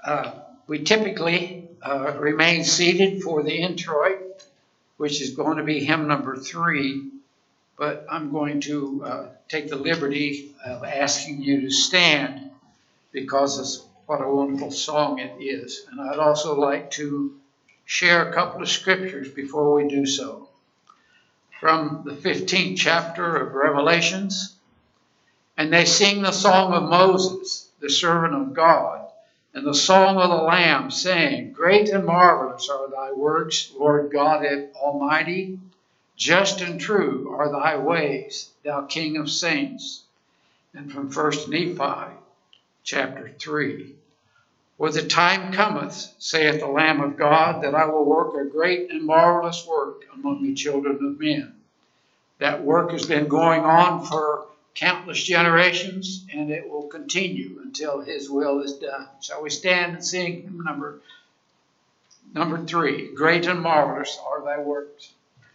We typically remain seated for the introit, which is going to be hymn number 3, but I'm going to take the liberty of asking you to stand because of what a wonderful song it is. And I'd also like to share a couple of scriptures before we do so. From the 15th chapter of Revelations, and they sing the song of Moses, the servant of God, and the song of the Lamb, saying, Great and marvelous are thy works, Lord God Almighty. Just and true are thy ways, thou King of saints. And from 1 Nephi, chapter 3. For the time cometh, saith the Lamb of God, that I will work a great and marvelous work among the children of men. That work has been going on for countless generations, and it will continue until his will is done. Shall we stand and sing hymn number 3, Great and marvelous are thy works.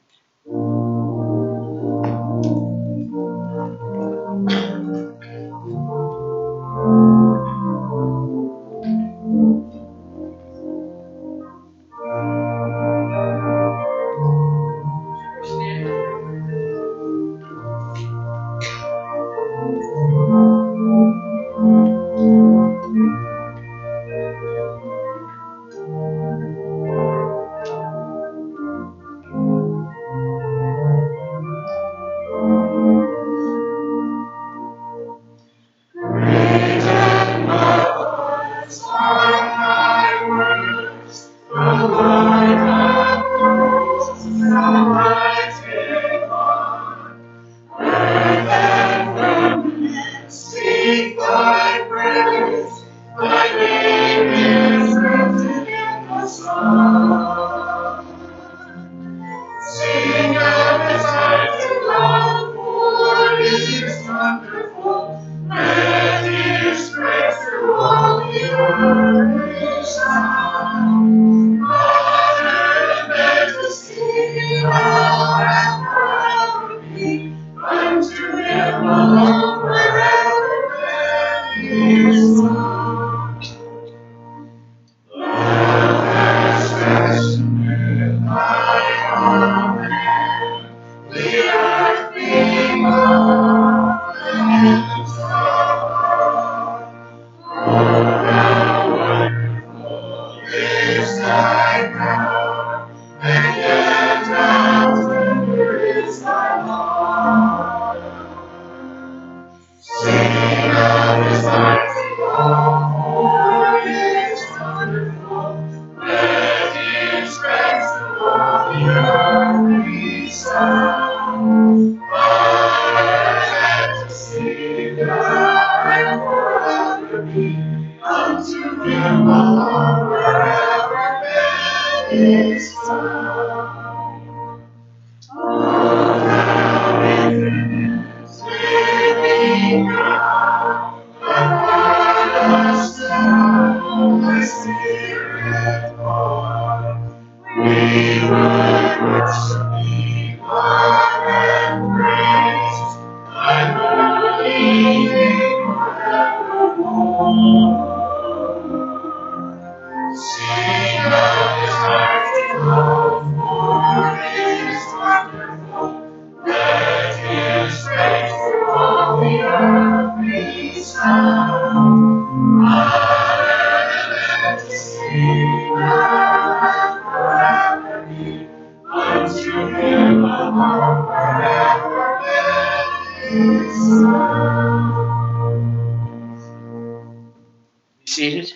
Seated.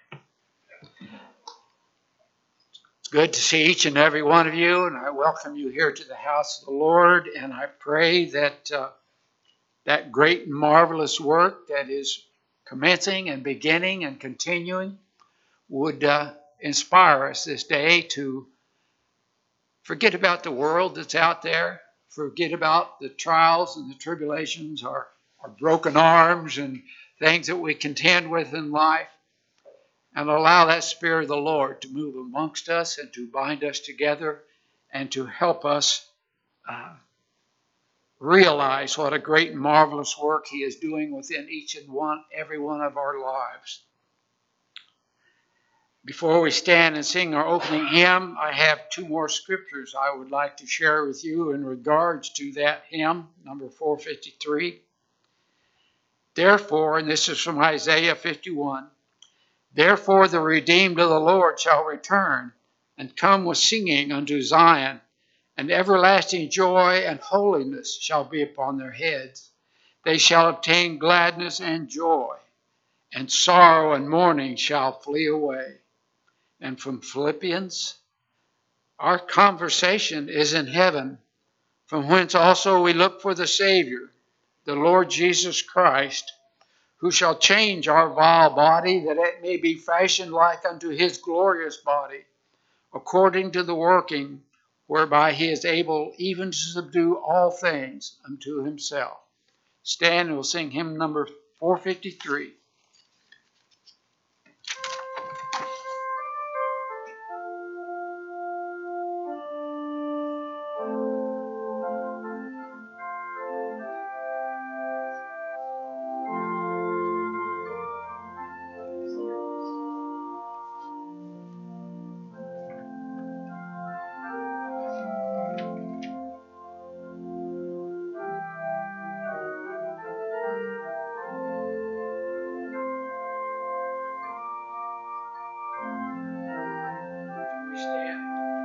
It's good to see each and every one of you, and I welcome you here to the house of the Lord, and I pray that that great and marvelous work that is commencing and beginning and continuing would inspire us this day to forget about the world that's out there, forget about the trials and the tribulations, our broken arms and things that we contend with in life, and allow that Spirit of the Lord to move amongst us and to bind us together and to help us realize what a great and marvelous work he is doing within each and every one of our lives. Before we stand and sing our opening hymn, I have two more scriptures I would like to share with you in regards to that hymn, number 453. Therefore, and this is from Isaiah 51, therefore the redeemed of the Lord shall return and come with singing unto Zion, and everlasting joy and holiness shall be upon their heads. They shall obtain gladness and joy, and sorrow and mourning shall flee away. And from Philippians, our conversation is in heaven, from whence also we look for the Savior, the Lord Jesus Christ, who shall change our vile body, that it may be fashioned like unto his glorious body, according to the working whereby he is able even to subdue all things unto himself. Stand and we'll sing hymn number 453. We stand.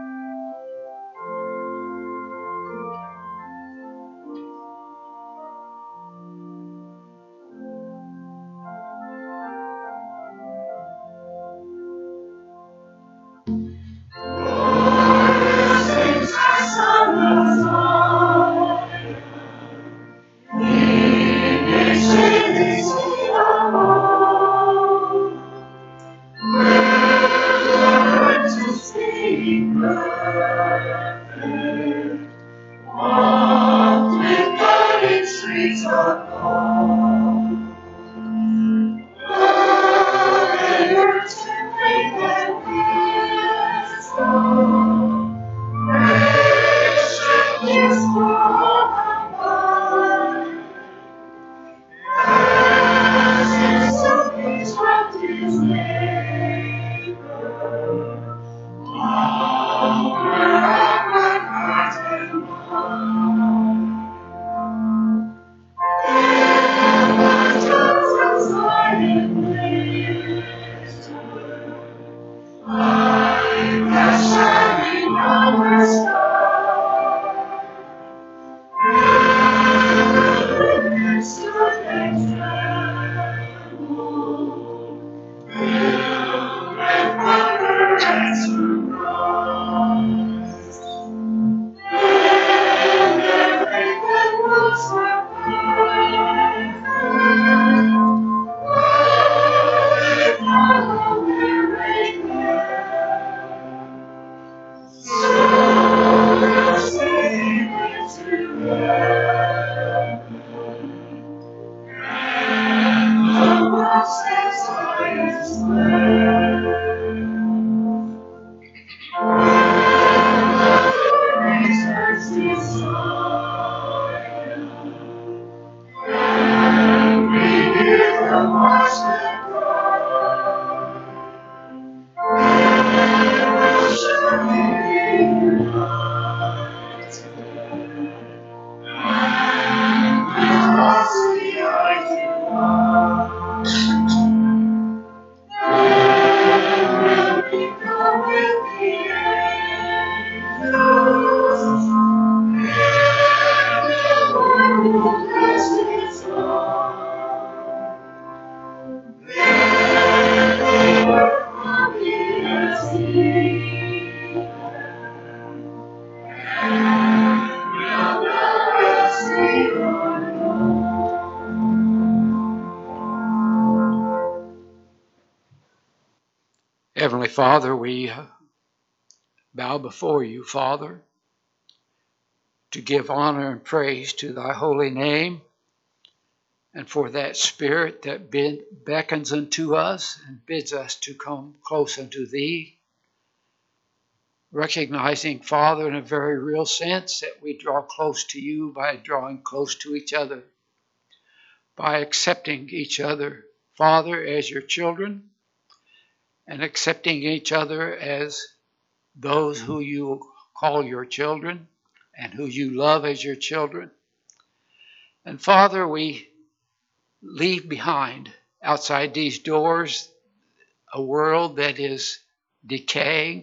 Heavenly Father, we bow before you, Father, to give honor and praise to thy holy name, and for that Spirit that beckons unto us and bids us to come close unto thee, recognizing, Father, in a very real sense that we draw close to you by drawing close to each other, by accepting each other, Father, as your children, and accepting each other as those who you call your children and who you love as your children. And Father, we leave behind outside these doors a world that is decaying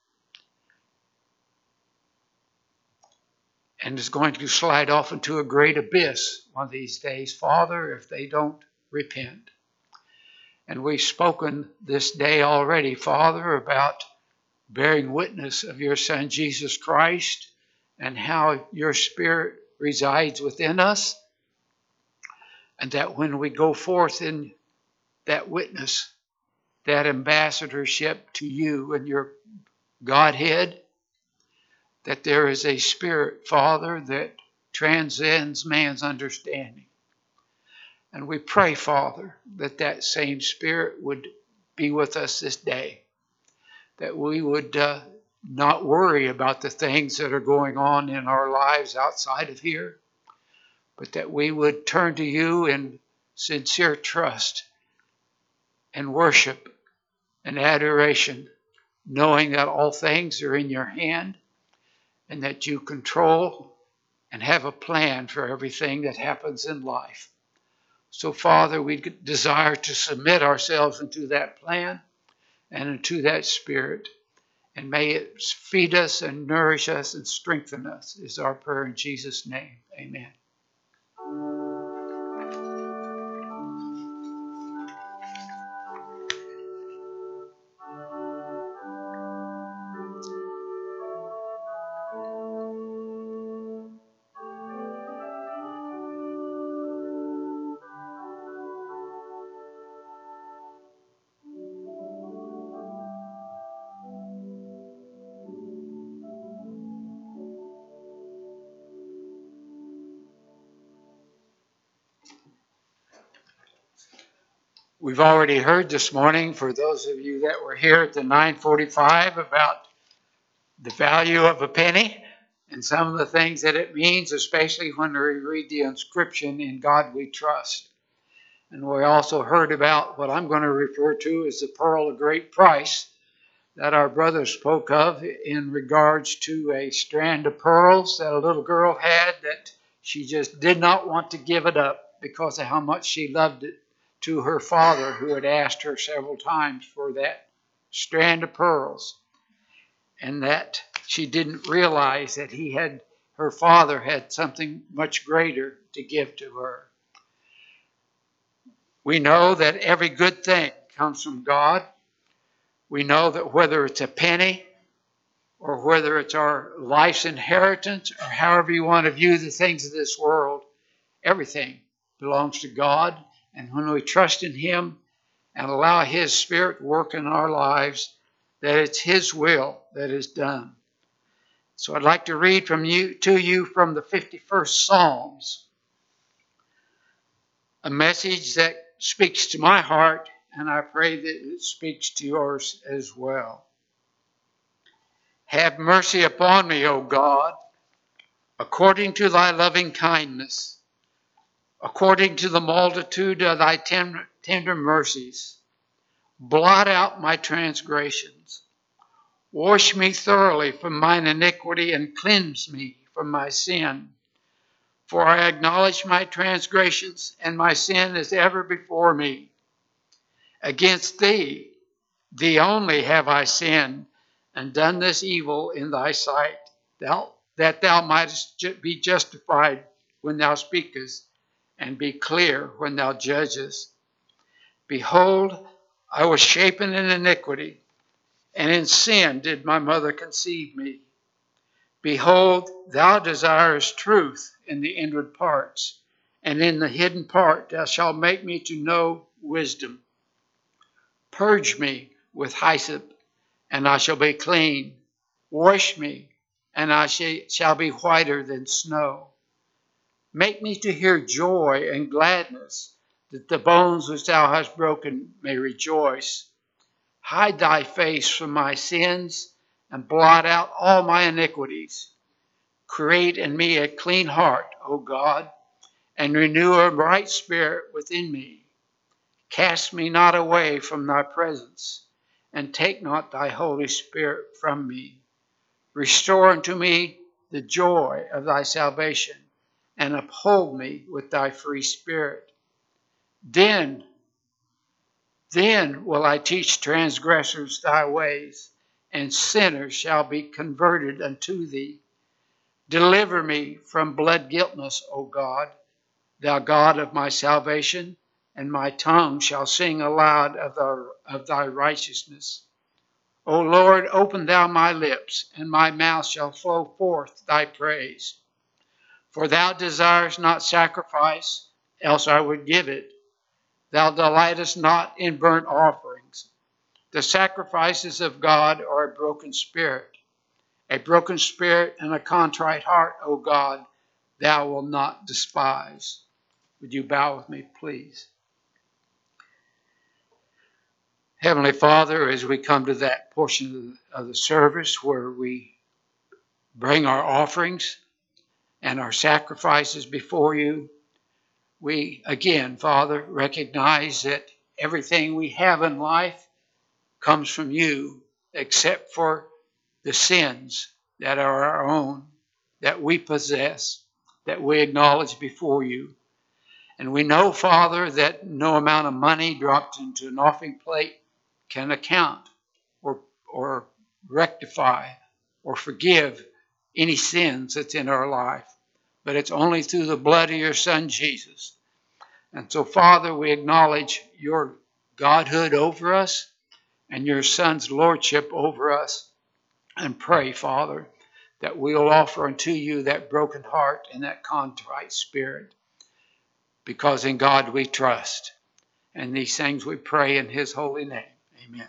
and is going to slide off into a great abyss one of these days, Father, if they don't repent. And we've spoken this day already, Father, about bearing witness of your Son, Jesus Christ, and how your Spirit resides within us, and that when we go forth in that witness, that ambassadorship to you and your Godhead, that there is a Spirit, Father, that transcends man's understanding. And we pray, Father, that that same Spirit would be with us this day, that we would not worry about the things that are going on in our lives outside of here, but that we would turn to you in sincere trust and worship and adoration, knowing that all things are in your hand and that you control and have a plan for everything that happens in life. So, Father, we desire to submit ourselves into that plan and into that Spirit. And may it feed us and nourish us and strengthen us, is our prayer in Jesus' name. Amen. We've already heard this morning, for those of you that were here at the 9:45, about the value of a penny and some of the things that it means, especially when we read the inscription, "In God We Trust." And we also heard about what I'm going to refer to as the pearl of great price that our brother spoke of in regards to a strand of pearls that a little girl had, that she just did not want to give it up because of how much she loved it, to her father, who had asked her several times for that strand of pearls, and that she didn't realize that her father had something much greater to give to her. We know that every good thing comes from God. We know that whether it's a penny or whether it's our life's inheritance, or however you want to view the things of this world, everything belongs to God. And when we trust in Him and allow His Spirit to work in our lives, that it's His will that is done. So I'd like to read to you from the 51st Psalms, a message that speaks to my heart, and I pray that it speaks to yours as well. Have mercy upon me, O God, according to thy loving kindness, according to the multitude of thy tender mercies. Blot out my transgressions. Wash me thoroughly from mine iniquity and cleanse me from my sin. For I acknowledge my transgressions, and my sin is ever before me. Against thee, thee only have I sinned, and done this evil in thy sight, that thou mightest be justified when thou speakest, and be clear when thou judgest. Behold, I was shapen in iniquity, and in sin did my mother conceive me. Behold, thou desirest truth in the inward parts, and in the hidden part thou shalt make me to know wisdom. Purge me with hyssop, and I shall be clean. Wash me, and I shall be whiter than snow. Make me to hear joy and gladness, that the bones which thou hast broken may rejoice. Hide thy face from my sins, and blot out all my iniquities. Create in me a clean heart, O God, and renew a right spirit within me. Cast me not away from thy presence, and take not thy Holy Spirit from me. Restore unto me the joy of thy salvation, and uphold me with thy free spirit. Then will I teach transgressors thy ways, and sinners shall be converted unto thee. Deliver me from blood guiltness, O God, thou God of my salvation, and my tongue shall sing aloud of thy righteousness. O Lord, open thou my lips, and my mouth shall flow forth thy praise. For thou desirest not sacrifice, else I would give it. Thou delightest not in burnt offerings. The sacrifices of God are a broken spirit and a contrite heart, O God, thou wilt not despise. Would you bow with me, please? Heavenly Father, as we come to that portion of the service where we bring our offerings and our sacrifices before you, we again, Father, recognize that everything we have in life comes from you, except for the sins that are our own, that we possess, that we acknowledge before you. And we know, Father, that no amount of money dropped into an offering plate can account or rectify or forgive any sins that's in our life. But it's only through the blood of your Son, Jesus. And so, Father, we acknowledge your Godhood over us and your Son's lordship over us, and pray, Father, that we'll offer unto you that broken heart and that contrite spirit, because in God we trust. And these things we pray in his holy name. Amen.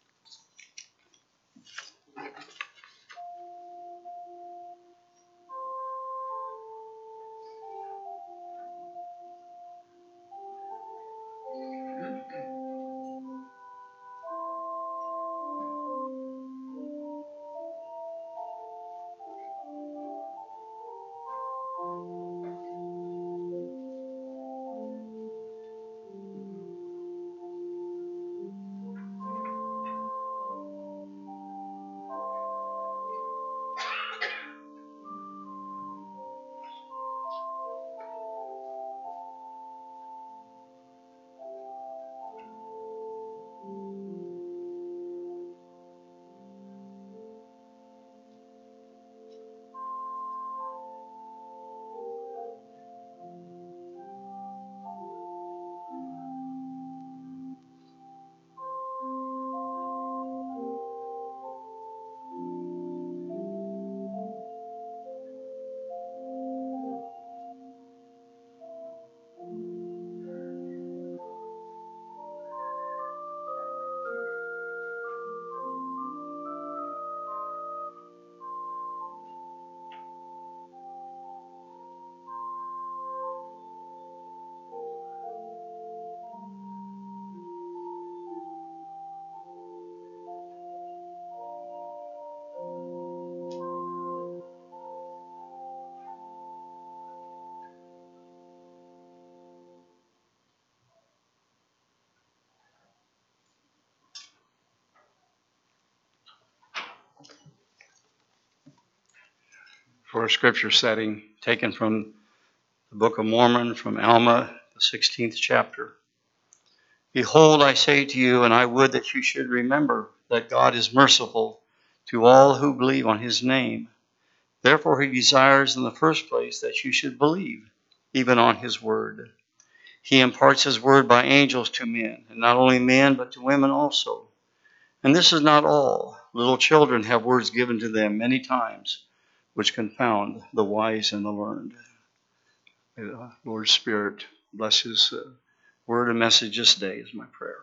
For a scripture setting taken from the Book of Mormon, from Alma, the 16th chapter. Behold, I say to you, and I would that you should remember that God is merciful to all who believe on his name. Therefore he desires in the first place that you should believe, even on his word. He imparts his word by angels to men, and not only men, but to women also. And this is not all. Little children have words given to them many times, which confound the wise and the learned. Lord Spirit, bless his word and message this day is my prayer.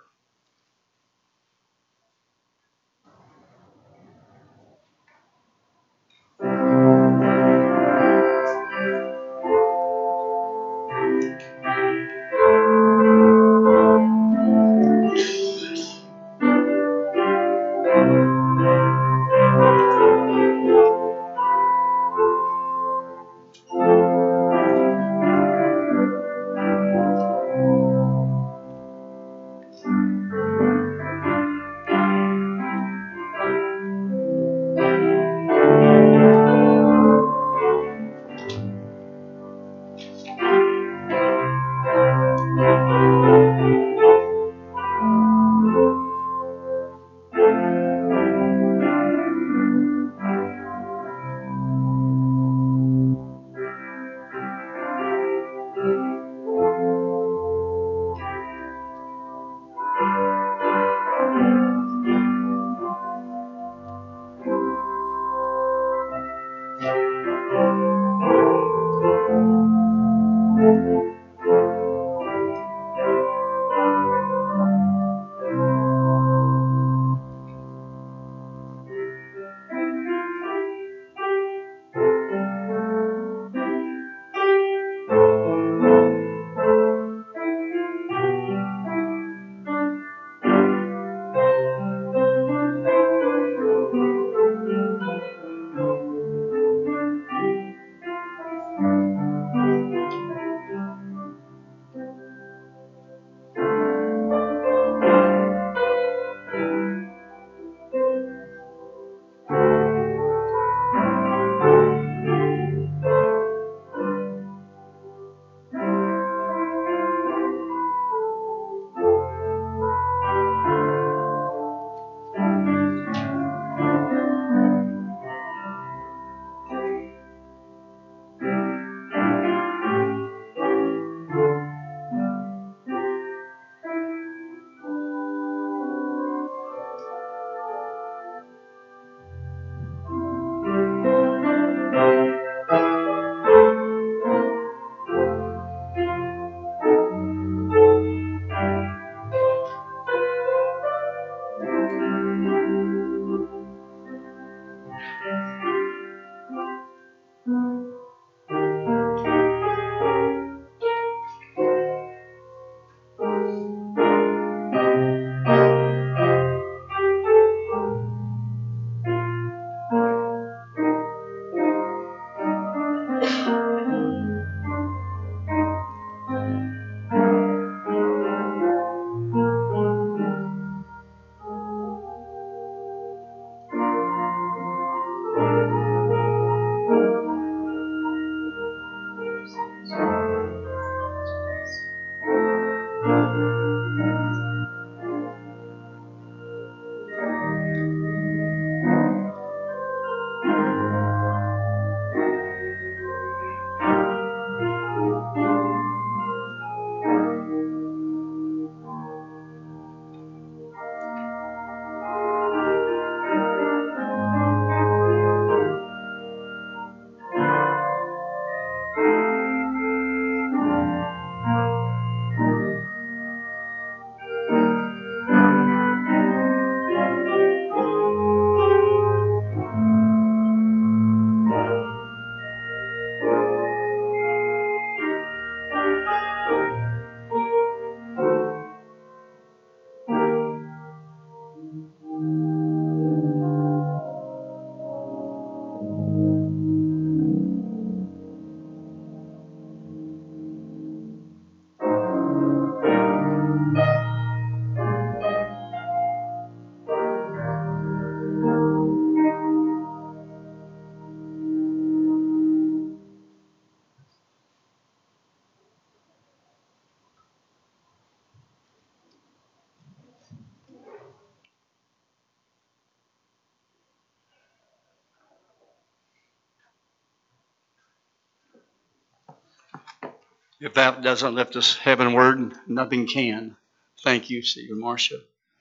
If that doesn't lift us heavenward, nothing can. Thank you, Stephen Marcia.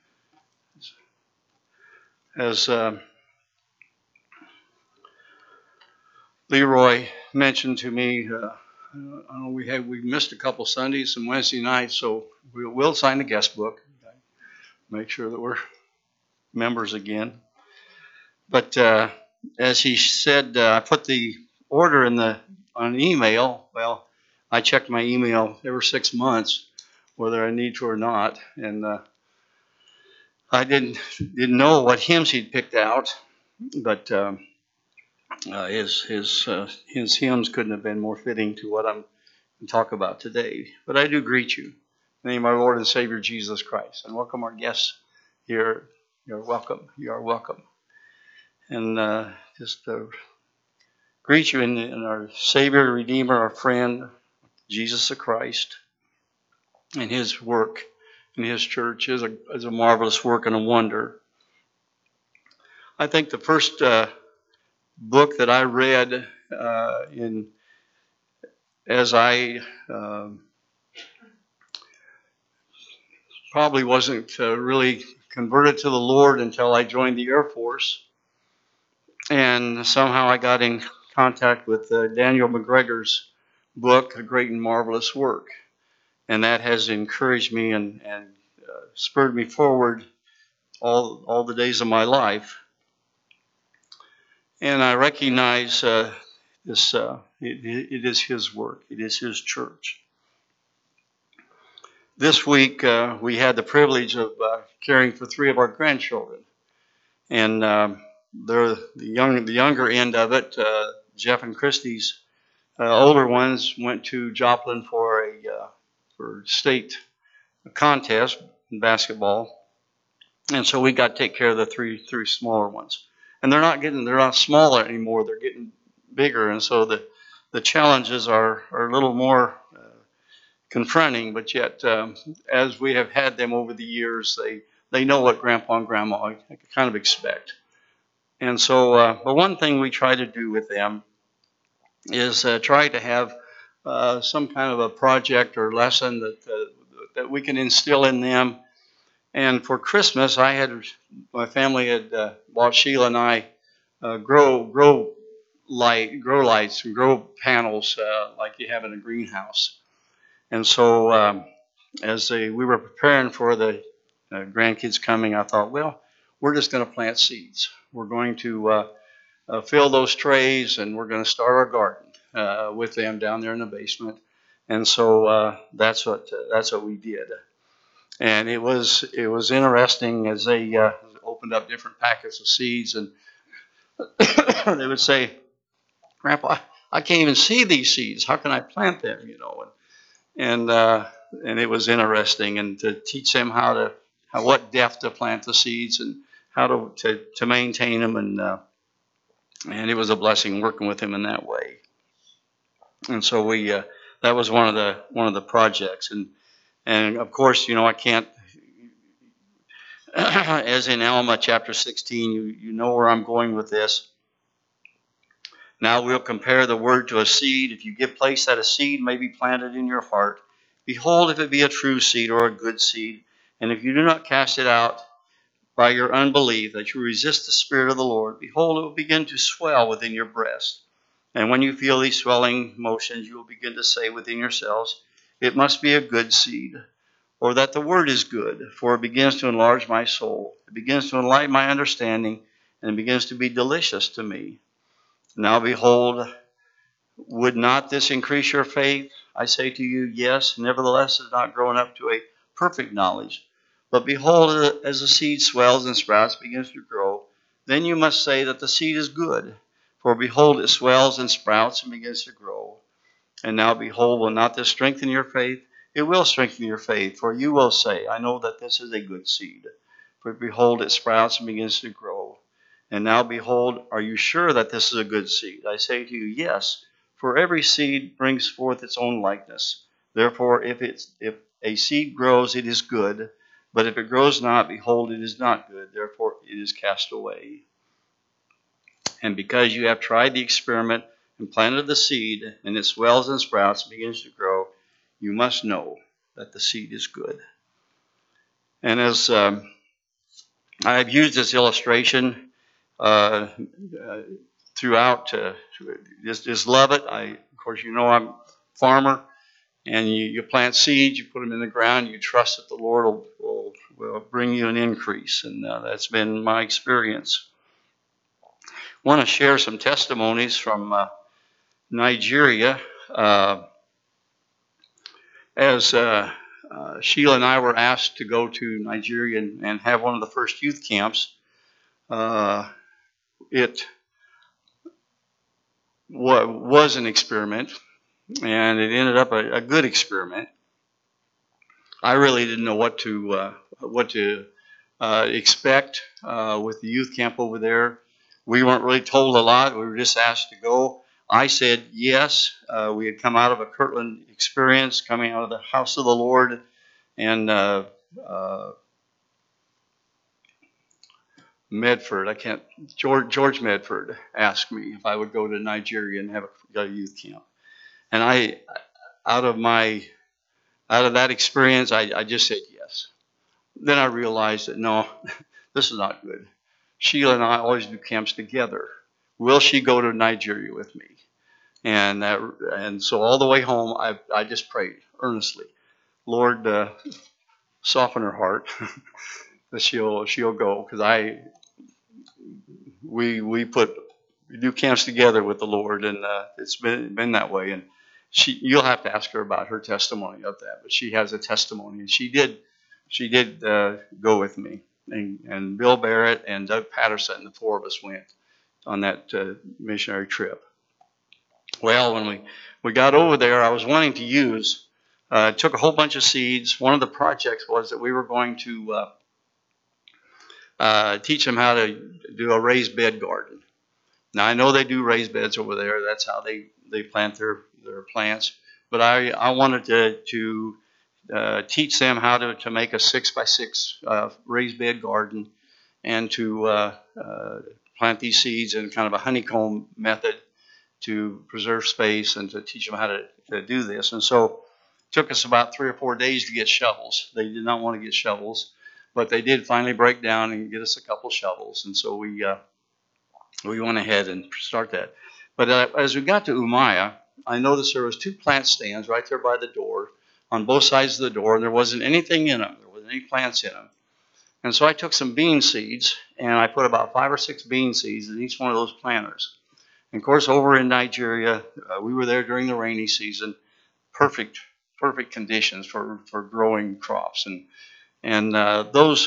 As Leroy mentioned to me, we missed a couple Sundays and Wednesday nights, so we will sign the guest book. Make sure that we're members again. But as he said, I put the order on email. Well, I checked my email every 6 months, whether I need to or not, and I didn't know what hymns he'd picked out, but his hymns couldn't have been more fitting to what I'm going to talk about today. But I do greet you in the name of our Lord and Savior Jesus Christ, and welcome our guests here. You're welcome. You are welcome. And just greet you in our Savior, Redeemer, our friend, Jesus the Christ, and His work in His church is a marvelous work and a wonder. I think the first book that I read as I probably wasn't really converted to the Lord until I joined the Air Force, and somehow I got in contact with Daniel McGregor's book, A Great and Marvelous Work, and that has encouraged me and spurred me forward all the days of my life. And I recognize this. It is His work. It is His church. This week we had the privilege of caring for 3 of our grandchildren, and they're the younger end of it. Jeff and Christy's older ones went to Joplin for state contest in basketball, and so we got to take care of the three smaller ones. And they're not smaller anymore. They're getting bigger, and so the challenges are a little more confronting. But yet, as we have had them over the years, they know what Grandpa and Grandma kind of expect. And so, but one thing we try to do with them is try to have some kind of a project or lesson that we can instill in them. And for Christmas, my family had bought Sheila and I grow lights and grow panels like you have in a greenhouse. And so as we were preparing for the grandkids coming, I thought, well, we're just going to plant seeds. We're going to fill those trays, and we're going to start our garden with them down there in the basement. And so that's what we did. And it was interesting as they opened up different packets of seeds, and they would say, "Grandpa, I can't even see these seeds. How can I plant them?" And it was interesting, and to teach them what depth to plant the seeds and how to maintain them, and it was a blessing working with him in that way. And so that was one of the projects, and of course, I can't, as in Alma chapter 16, you know where I'm going with this. Now we'll compare the word to a seed. If you give place that a seed may be planted in your heart, behold, if it be a true seed or a good seed, and if you do not cast it out by your unbelief, that you resist the Spirit of the Lord, behold, it will begin to swell within your breast. And when you feel these swelling motions, you will begin to say within yourselves, it must be a good seed, or that the word is good, for it begins to enlarge my soul. It begins to enlighten my understanding, and it begins to be delicious to me. Now behold, would not this increase your faith? I say to you, yes, nevertheless it is not grown up to a perfect knowledge. But behold, as the seed swells and sprouts, begins to grow, then you must say that the seed is good. For behold, it swells and sprouts and begins to grow. And now behold, will not this strengthen your faith? It will strengthen your faith, for you will say, I know that this is a good seed. For behold, it sprouts and begins to grow. And now behold, are you sure that this is a good seed? I say to you, yes, for every seed brings forth its own likeness. Therefore, if a seed grows, it is good. But if it grows not, behold, it is not good. Therefore, it is cast away. And because you have tried the experiment and planted the seed, and it swells and sprouts and begins to grow, you must know that the seed is good. And as I've used this illustration throughout, just love it. Of course, you know I'm a farmer, and you plant seeds, you put them in the ground, you trust that the Lord will bring you an increase, and that's been my experience. I want to share some testimonies from Nigeria. As Sheila and I were asked to go to Nigeria and have one of the first youth camps, it was an experiment, and it ended up a good experiment. I really didn't know what to expect with the youth camp over there. We weren't really told a lot. We were just asked to go. I said yes. We had come out of a Kirtland experience, coming out of the house of the Lord, and Medford. George Medford asked me if I would go to Nigeria and have a youth camp, and out of that experience, I just said yes. Then I realized that no, this is not good. Sheila and I always do camps together. Will she go to Nigeria with me? And so all the way home, I just prayed earnestly, Lord, soften her heart that she'll go, because we do camps together with the Lord, and it's been that way. And you'll have to ask her about her testimony of that, but she has a testimony, and she did go with me, and Bill Barrett and Doug Patterson, the four of us went on that missionary trip. Well, when we got over there, I was wanting to use, took a whole bunch of seeds. One of the projects was that we were going to teach them how to do a raised bed garden. Now, I know they do raised beds over there. That's how they plant their plants. But I wanted to teach them how to make a 6x6 raised bed garden, and to plant these seeds in kind of a honeycomb method to preserve space, and to teach them how to do this. And so it took us about 3 or 4 days to get shovels. They did not want to get shovels, but they did finally break down and get us a couple shovels. And so we went ahead and start that. But as we got to Umaya, I noticed there was 2 plant stands right there by the door, on both sides of the door, and there wasn't anything in them. There wasn't any plants in them. And so I took some bean seeds, and I put about 5 or 6 bean seeds in each one of those planters. And of course, over in Nigeria, we were there during the rainy season. Perfect conditions for growing crops. And those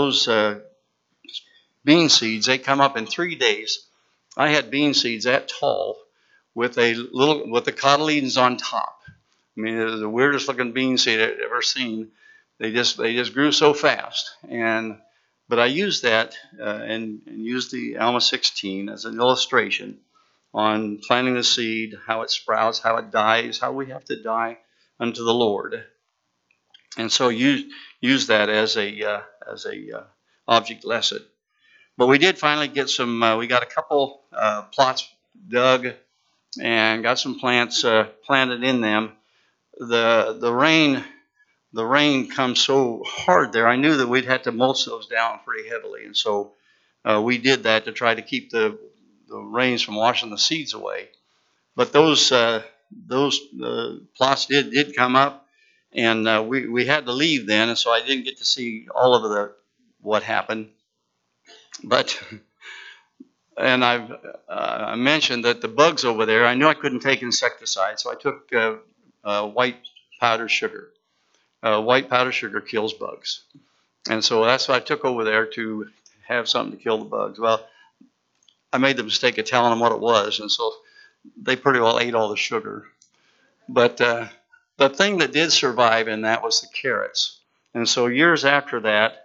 bean seeds, they come up in 3 days. I had bean seeds that tall with the cotyledons on top. I mean, it was the weirdest looking bean seed I've ever seen. They just grew so fast. But I used that and used the Alma 16 as an illustration on planting the seed, how it sprouts, how it dies, how we have to die unto the Lord. And so use that as a object lesson. But we did finally get some. We got a couple plots dug and got some plants planted in them. The rain comes so hard there. I knew that we'd have to mulch those down pretty heavily, and so we did that to try to keep the rains from washing the seeds away. But those plots did come up, and we had to leave then, and so I didn't get to see all of what happened. But I mentioned that the bugs over there, I knew I couldn't take insecticide, so I took white powdered sugar. White powdered sugar kills bugs, and so that's what I took over there to have something to kill the bugs. Well, I made the mistake of telling them what it was, and so they pretty well ate all the sugar. But the thing that did survive in that was the carrots. And so years after that,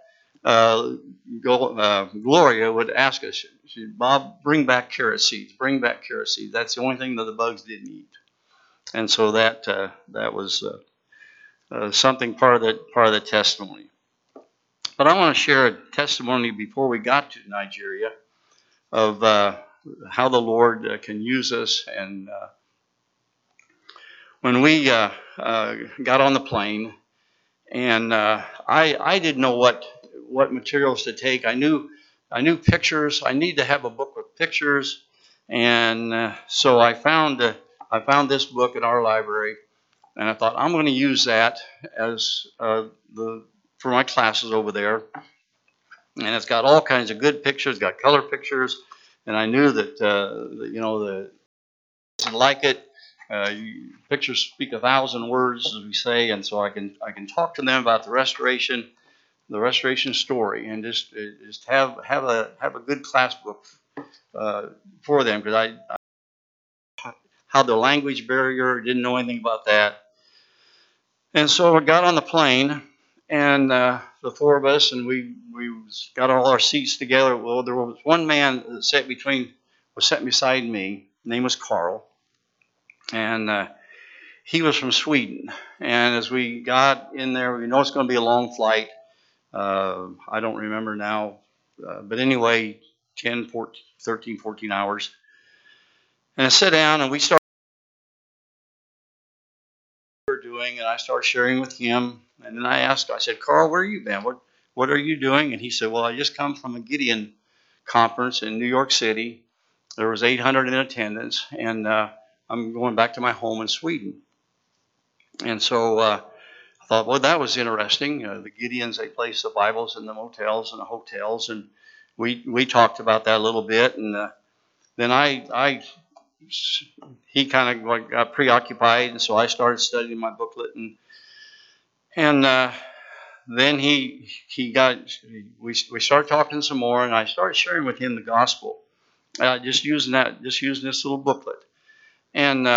Gloria would ask us, Bob, bring back carrot seeds. Bring back carrot seeds. That's the only thing that the bugs didn't eat. And so that was something part of the testimony. But I want to share a testimony before we got to Nigeria of how the Lord can use us. And when we got on the plane, and I didn't know what materials to take. I knew pictures. I need to have a book with pictures, and so I found this book in our library, and I thought I'm going to use that as for my classes over there. And it's got all kinds of good pictures, got color pictures, and I knew that the like it. Pictures speak 1,000 words, as we say, and so I can talk to them about the restoration story, and just have a good class book for them, because I had the language barrier, didn't know anything about that, and so I got on the plane, and the four of us, and we got all our seats together. Well, there was one man that sat beside me. His name was Carl. And he was from Sweden. And as we got in there, we know it's going to be a long flight. I don't remember now. But anyway, 10, 14, 13, 14 hours. And I sat down and we started doing, and I started sharing with him. And then I said, Carl, where are you been? What are you doing? And he said, well, I just come from a Gideon conference in New York City. There was 800 in attendance. And I'm going back to my home in Sweden. And so I thought, well, that was interesting. The Gideons, they place the Bibles in the motels and the hotels, and we talked about that a little bit. And then he kind of got preoccupied, and so I started studying my booklet, and then we started talking some more, and I started sharing with him the gospel, just using this little booklet, and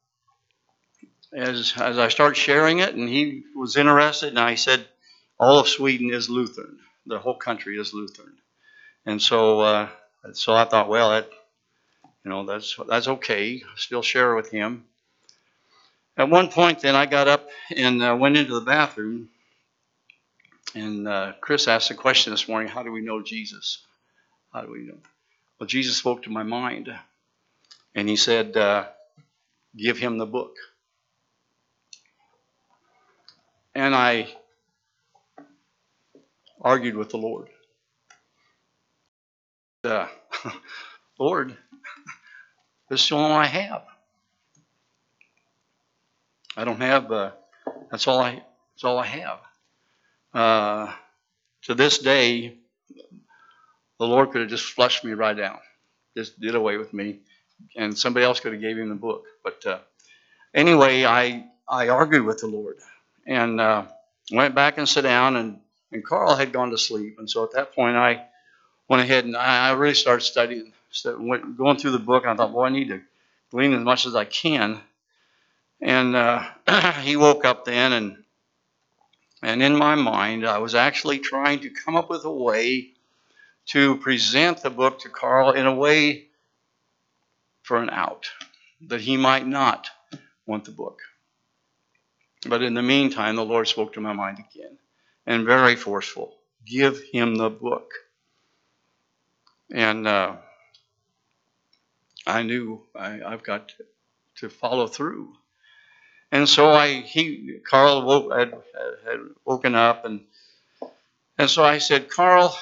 as I started sharing it, and he was interested, and I said, all of Sweden is Lutheran. The whole country is Lutheran. And so I thought, well, that's okay. Still share with him. At one point, then I got up and went into the bathroom, and Chris asked the question this morning, how do we know Jesus? How do we know? Well, Jesus spoke to my mind, and he said, give him the book. And I argued with the Lord. Lord, this is the only one I have. I don't have. That's all I have. To this day, the Lord could have just flushed me right down, just did away with me, and somebody else could have gave him the book. But anyway, I argued with the Lord, and went back and sat down, and Carl had gone to sleep, and so at that point I went ahead and I really started studying, going through the book. And I thought, well, I need to glean as much as I can. And he woke up then, and in my mind, I was actually trying to come up with a way to present the book to Carl in a way for an out, that he might not want the book. But in the meantime, the Lord spoke to my mind again, and very forceful. Give him the book. And I knew I've got to follow through. And so Carl had woken up, and so I said, Carl,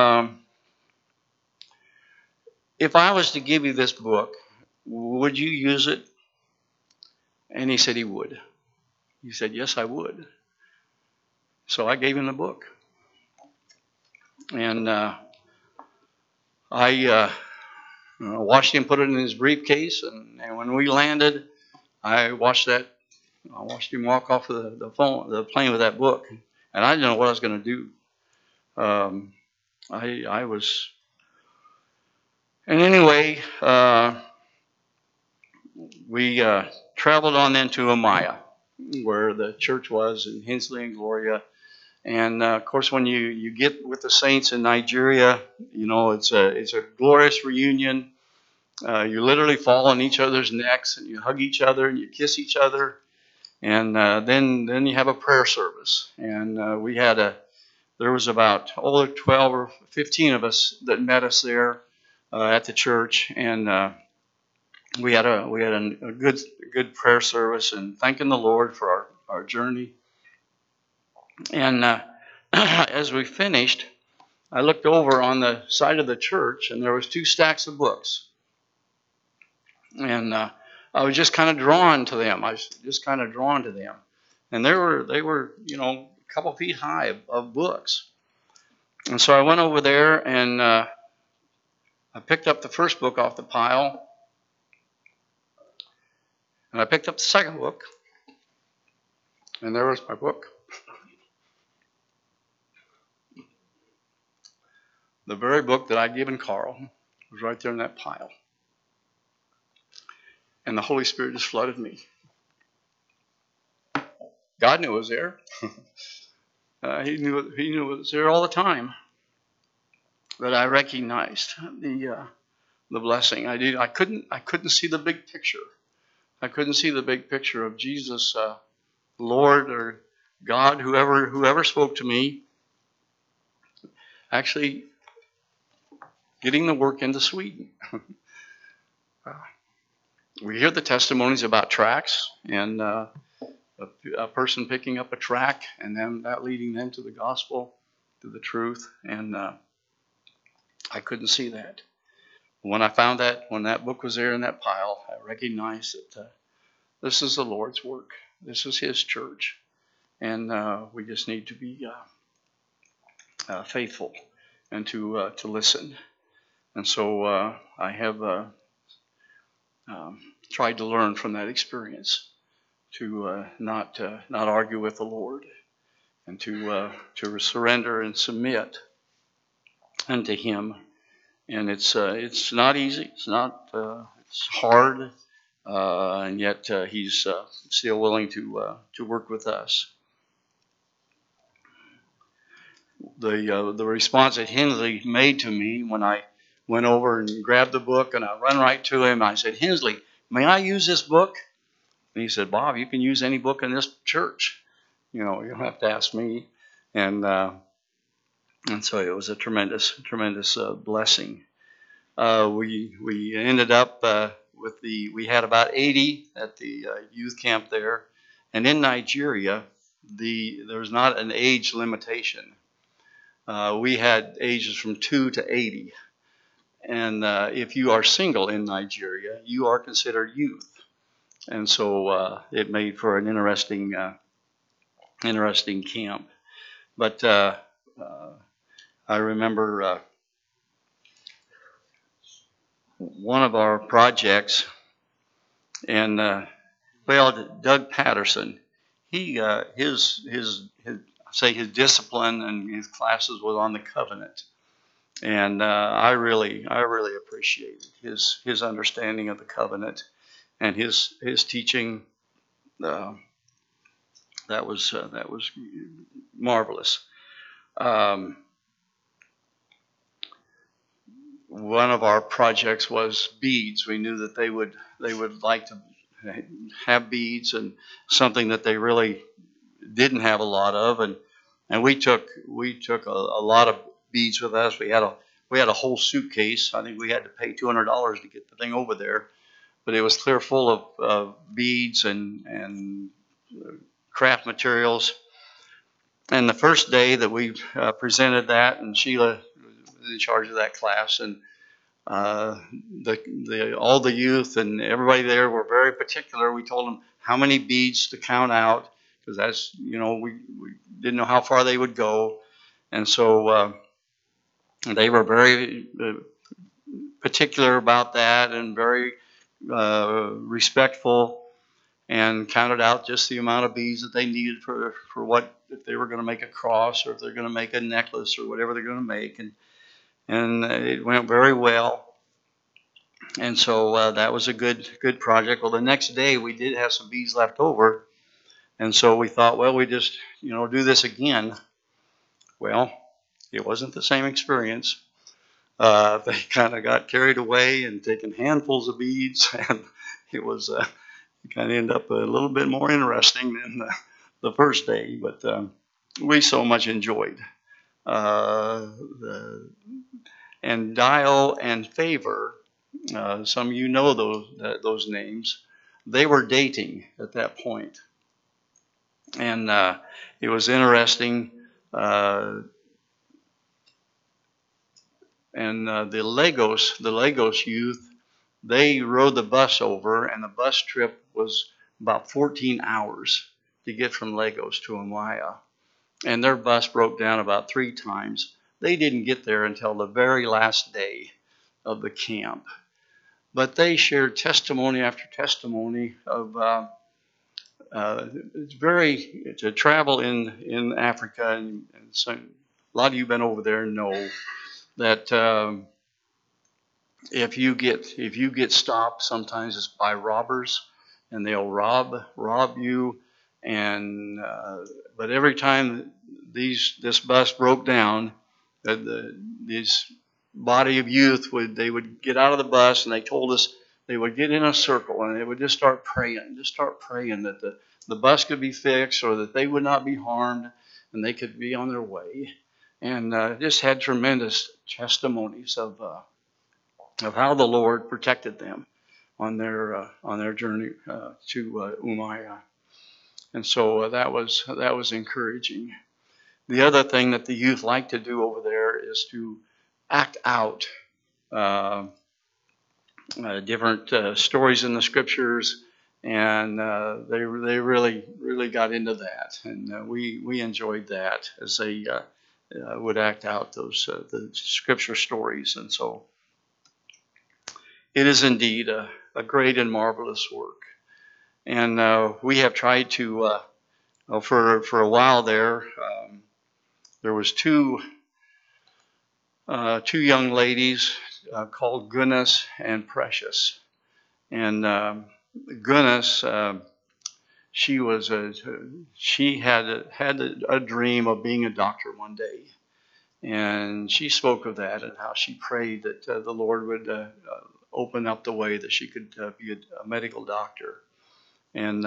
if I was to give you this book, would you use it? And he said he would. He said, yes, I would. So I gave him the book. And I watched him put it in his briefcase, and when we landed, I watched him walk off the plane with that book, and I didn't know what I was going to do. I was, and anyway, we traveled on then to Amaya, where the church was in Hensley and Gloria. And of course, when you get with the saints in Nigeria, it's a glorious reunion. You literally fall on each other's necks, and you hug each other, and you kiss each other, and then you have a prayer service. And there was about 12 or 15 of us that met us there at the church, and we had a good prayer service and thanking the Lord for our journey. And as we finished, I looked over on the side of the church, and there was 2 stacks of books. And I was just kind of drawn to them. And they were a couple feet high of books. And so I went over there and I picked up the first book off the pile. And I picked up the second book. And there was my book. The very book that I'd given Carl was right there in that pile. And the Holy Spirit just flooded me. God knew it was there. He knew it was there all the time. But I recognized the blessing. I couldn't see the big picture. I couldn't see the big picture of Jesus, Lord or God, whoever spoke to me, actually getting the work into Sweden. We hear the testimonies about tracts and a person picking up a tract and then that leading them to the gospel, to the truth. And I couldn't see that. When I found that, when that book was there in that pile, I recognized that this is the Lord's work. This is His church. And we just need to be faithful and to listen. And so I have tried to learn from that experience to not argue with the Lord and to surrender and submit unto Him. And it's not easy. It's hard, and yet He's still willing to work with us. The response that Hensley made to me when I went over and grabbed the book, and I run right to him. I said, "Hensley, may I use this book?" And he said, "Bob, you can use any book in this church. You don't have to ask me." And so it was a tremendous blessing. We ended up we had about 80 at the youth camp there, and in Nigeria, there's not an age limitation. We had ages from 2 to 80. And if you are single in Nigeria, you are considered youth. And so it made for an interesting camp. But I remember one of our projects, and Doug Patterson, his discipline and his classes was on the covenant. And I really appreciated his understanding of the covenant and his teaching. That was marvelous. One of our projects was beads. We knew that they would like to have beads, and something that they really didn't have a lot of. And we took a lot of beads with us. We had a whole suitcase. I think we had to pay $200 to get the thing over there, but it was clear full of beads and craft materials. And the first day that we presented that, and Sheila was in charge of that class, and all the youth and everybody there were very particular. We told them how many beads to count out, because that's we didn't know how far they would go, and so they were very particular about that and very respectful, and counted out just the amount of beads that they needed for what, if they were going to make a cross or if they're going to make a necklace or whatever they're going to make, and it went very well. And so that was a good project. Well, the next day we did have some beads left over, and so we thought, well, we just do this again. Well, it wasn't the same experience. They kind of got carried away and taken handfuls of beads, and it was kind of ended up a little bit more interesting than the first day. But we so much enjoyed. And Dial and Favor Some of you know those names. They were dating at that point. And it was interesting. And the Lagos youth, they rode the bus over, and the bus trip was about 14 hours to get from Lagos to Umaya. And their bus broke down about 3 times. They didn't get there until the very last day of the camp. But they shared testimony after testimony of to travel in Africa, and so a lot of you have been over there and know that if you get stopped, sometimes it's by robbers, and they'll rob you, and but every time this bus broke down, this body of youth would get out of the bus, and they told us they would get in a circle and they would just start praying that the bus could be fixed, or that they would not be harmed and they could be on their way. And just had tremendous testimonies of how the Lord protected them on their journey to Umaya. And so that was encouraging. The other thing that the youth like to do over there is to act out different stories in the scriptures, and they really got into that, and we enjoyed that as they would act out those the scripture stories. And so it is indeed a great and marvelous work. And we have tried to for a while there. There was two young ladies called Goodness and Precious. And Goodness, she had a dream of being a doctor one day, and she spoke of that and how she prayed that the Lord would open up the way that she could be a medical doctor. And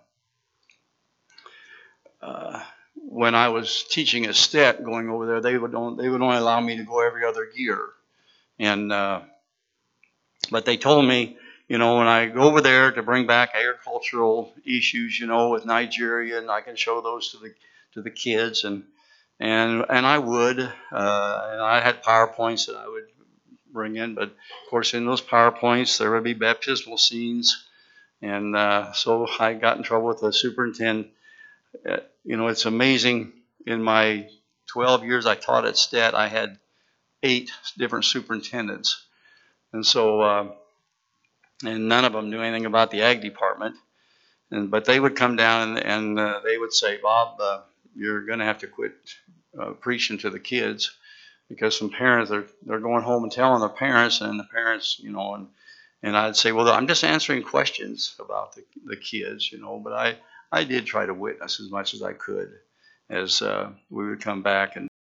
when I was teaching at STET, going over there, they would only allow me to go every other year. And but they told me, when I go over there to bring back agricultural issues, with Nigeria, and I can show those to the kids, and I would, and I had PowerPoints that I would bring in, but of course in those PowerPoints there would be baptismal scenes, and so I got in trouble with the superintendent. It's amazing. In my 12 years I taught at STET, I had 8 different superintendents, and so and none of them knew anything about the ag department. But they would come down and they would say, Bob, you're going to have to quit preaching to the kids, because some parents they're going home and telling their parents, and the parents, and I'd say, well, I'm just answering questions about the kids, but I did try to witness as much as I could as we would come back. And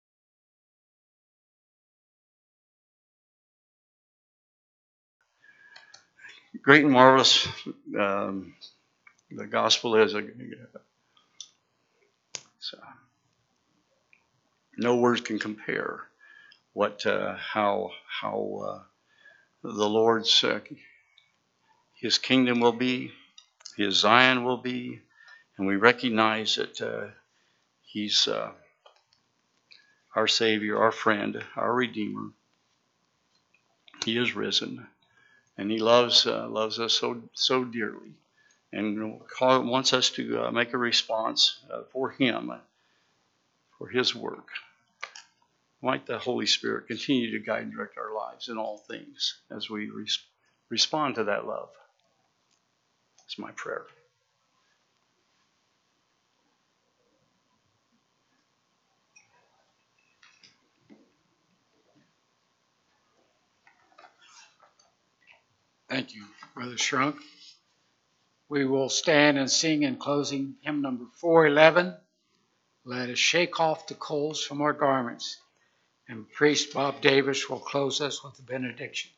great and marvelous, the gospel is so no words can compare how the Lord's His kingdom will be, His Zion will be, and we recognize that He's our Savior, our friend, our Redeemer. He is risen, and He loves us so dearly, and wants us to make a response for Him, for His work. Might the Holy Spirit continue to guide and direct our lives in all things as we respond to that love. It's my prayer. Thank you, Brother Shrunk. We will stand and sing in closing hymn number 411. Let us shake off the coals from our garments. And Priest Bob Davis will close us with the benediction.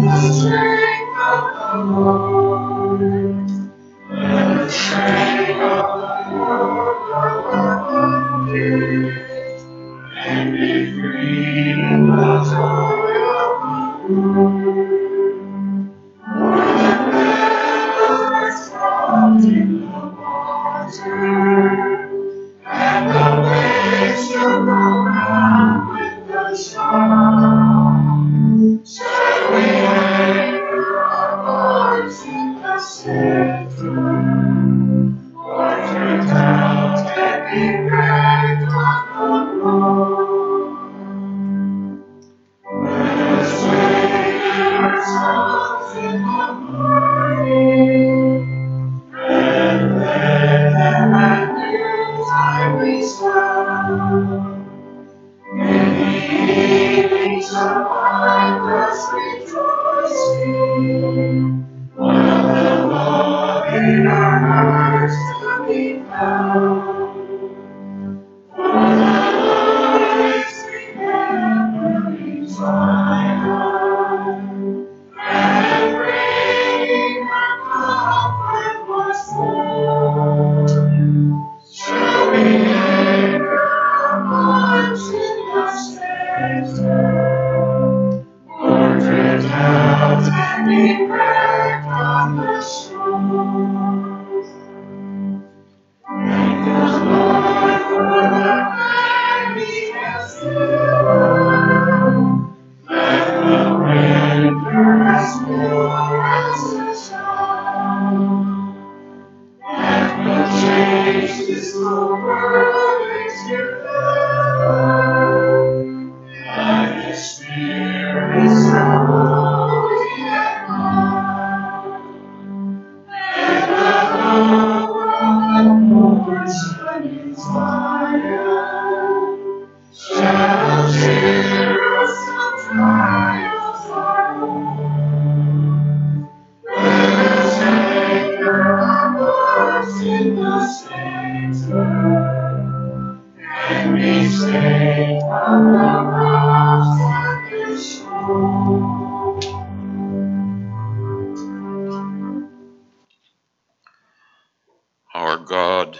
Our God,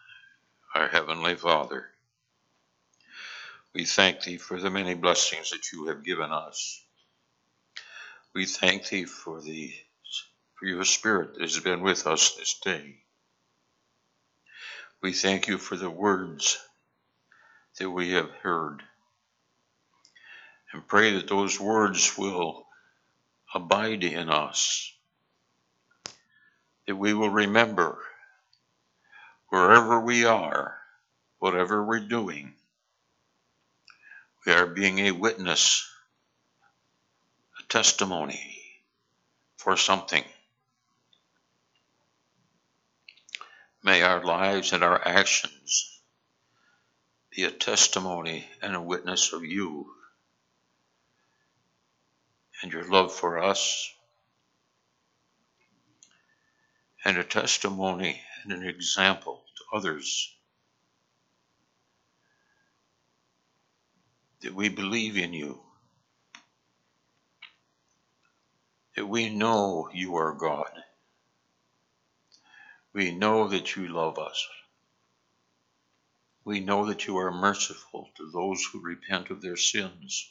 our Heavenly Father, we thank Thee for the many blessings that You have given us. We thank Thee for Your Spirit that has been with us this day. We thank You for the words that we have heard, and pray that those words will abide in us, that we will remember wherever we are, whatever we're doing, we are being a witness, a testimony for something. May our lives and our actions be a testimony and a witness of You and Your love for us, and a testimony and an example to others that we believe in You, that we know You are God. We know that You love us. We know that You are merciful to those who repent of their sins.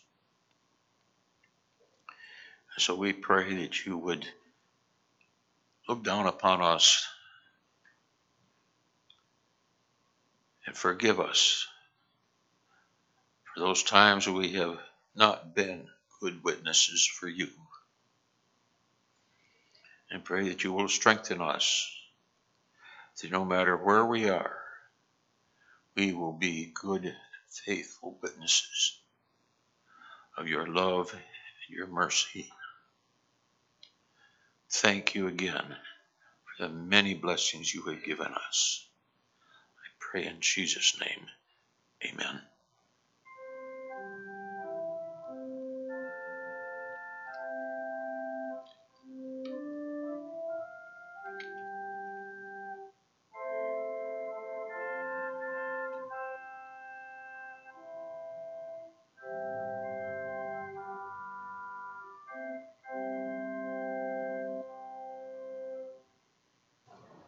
So we pray that You would look down upon us and forgive us for those times we have not been good witnesses for You. And pray that You will strengthen us, that no matter where we are, we will be good, faithful witnesses of Your love and Your mercy. Thank You again for the many blessings You have given us. I pray in Jesus' name, amen.